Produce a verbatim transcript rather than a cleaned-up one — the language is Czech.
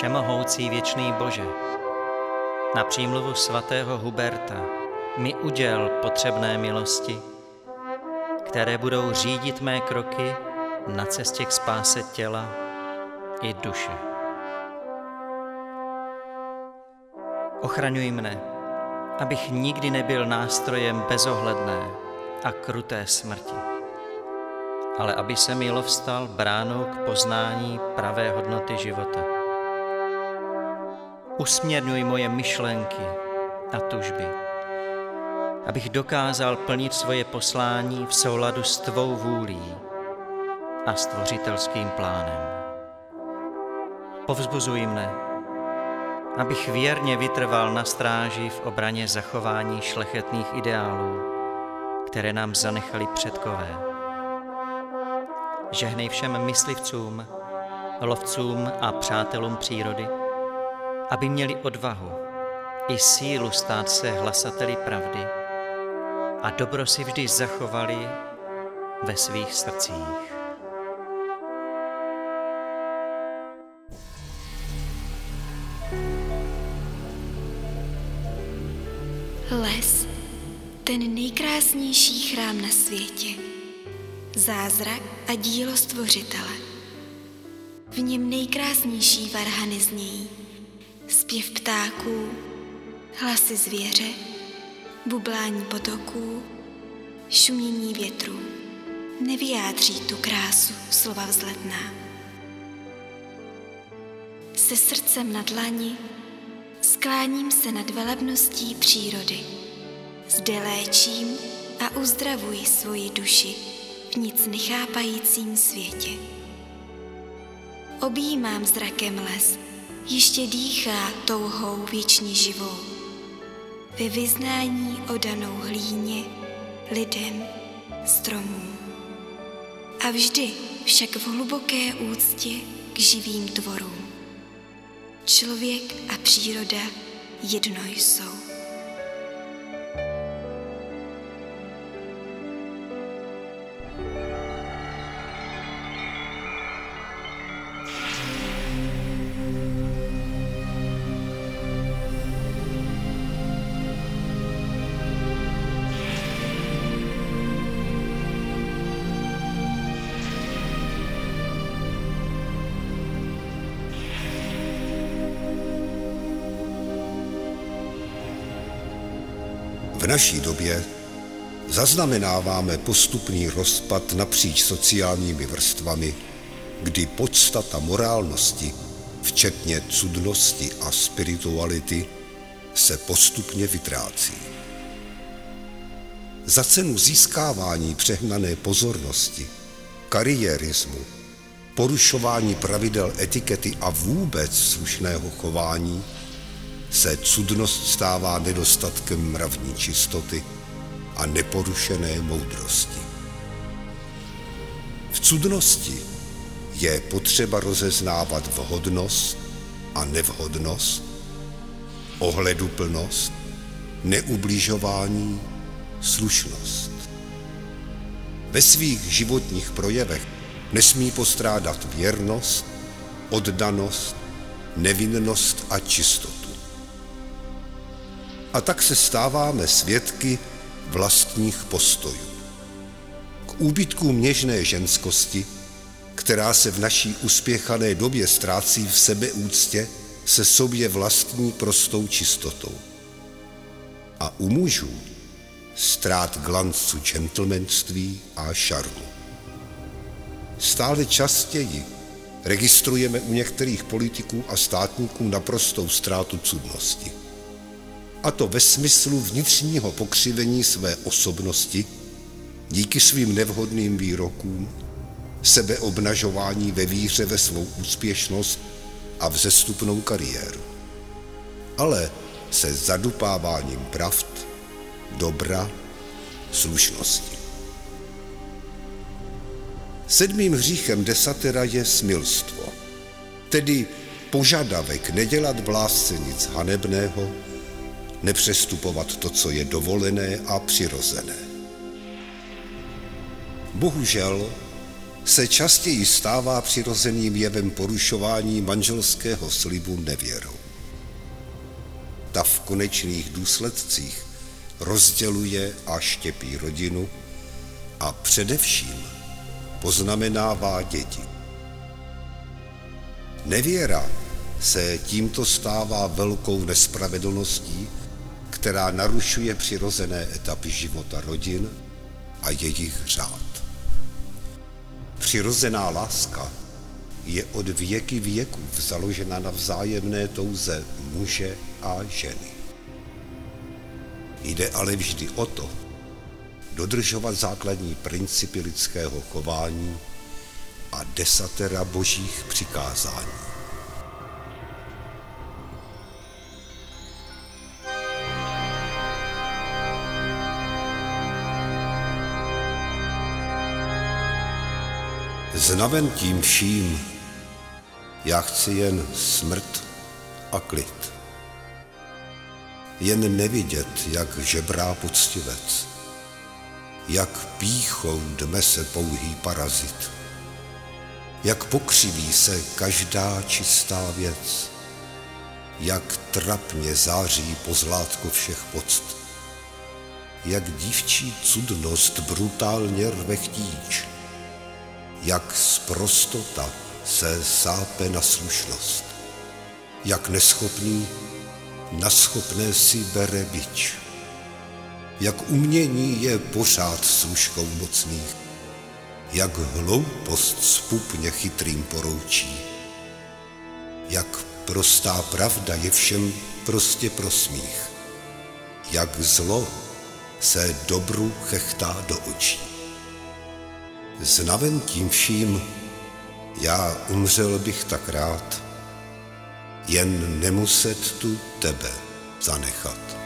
Všemohoucí věčný Bože, na přímluvu svatého Huberta mi uděl potřebné milosti, které budou řídit mé kroky na cestě k spáse těla i duše. Ochraňuj mne, abych nikdy nebyl nástrojem bezohledné a kruté smrti, ale aby se mi lovstal bránou k poznání pravé hodnoty života. Usměrňuj moje myšlenky a tužby, abych dokázal plnit svoje poslání v souladu s tvou vůlí a stvořitelským plánem. Povzbuzuj mne, abych věrně vytrval na stráži v obraně zachování šlechetných ideálů, které nám zanechali předkové. Žehnej všem myslivcům, lovcům a přátelům přírody, aby měli odvahu i sílu stát se hlasateli pravdy a dobro si vždy zachovali ve svých srdcích. Les, ten nejkrásnější chrám na světě, zázrak a dílo stvořitele. V něm nejkrásnější varhany znějí, zpěv ptáků, hlasy zvěře, bublání potoků, šumění větru. Nevyjádří tu krásu slova vzletná. Se srdcem na dlani skláním se nad velebností přírody. Zde léčím a uzdravuji svoji duši v nic nechápajícím světě. Objímám zrakem les, ještě dýchá touhou věčně živou. Ve vyznání odanou hlíně, lidem, stromům. A vždy však v hluboké úctě k živým tvorům. Člověk a příroda jedno jsou. V naší době zaznamenáváme postupný rozpad napříč sociálními vrstvami, kdy podstata morálnosti, včetně cudnosti a spirituality, se postupně vytrácí. Za cenu získávání přehnané pozornosti, kariérismu, porušování pravidel etikety a vůbec slušného chování se cudnost stává nedostatkem mravní čistoty a neporušené moudrosti. V cudnosti je potřeba rozeznávat vhodnost a nevhodnost, ohleduplnost, neubližování, slušnost. Ve svých životních projevech nesmí postrádat věrnost, oddanost, nevinnost a čistotu. A tak se stáváme svědky vlastních postojů. K úbytkům něžné ženskosti, která se v naší uspěchané době ztrácí v sebeúctě se sobě vlastní prostou čistotou. A u mužů ztrát glancu gentlemanství a šarmu. Stále častěji registrujeme u některých politiků a státníků naprostou ztrátu cudnosti. A to ve smyslu vnitřního pokřivení své osobnosti díky svým nevhodným výrokům, sebeobnažování ve víře ve svou úspěšnost a vzestupnou kariéru. Ale se zadupáváním pravd, dobra, slušnosti. Sedmým hříchem desatera je smilstvo, tedy požadavek nedělat v lásce nic hanebného, nepřestupovat to, co je dovolené a přirozené. Bohužel se častěji stává přirozeným jevem porušování manželského slibu nevěrou. Ta v konečných důsledcích rozděluje a štěpí rodinu a především poznamenává děti. Nevěra se tímto stává velkou nespravedlností, která narušuje přirozené etapy života rodin a jejich řád. Přirozená láska je od věky věků založena na vzájemné touze muže a ženy. Jde ale vždy o to, dodržovat základní principy lidského chování a desatera božích přikázání. Znaven tím vším, já chci jen smrt a klid. Jen nevidět, jak žebrá poctivec, jak pýchou dme se pouhý parazit, jak pokřiví se každá čistá věc, jak trapně září pozlátko všech poct, jak dívčí cudnost brutálně rve chtíč, jak sprostota se sápe na slušnost, jak neschopný na schopné si bere bič, jak umění je pořád služkou mocných, jak hloupost zpupně chytrým poroučí, jak prostá pravda je všem prostě pro smích, jak zlo se dobru chechtá do očí. Znaven tím vším, já umřel bych tak rád, jen nemuset tu tebe zanechat.